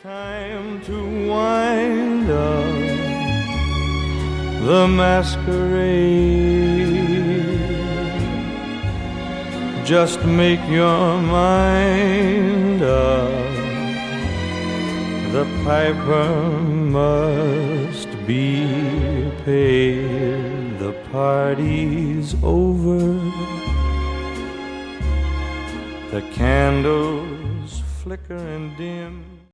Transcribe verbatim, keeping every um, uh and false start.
Time to wind up the masquerade. Just make your mind up. The piper must be paid. The party's over. The candles flicker and dim.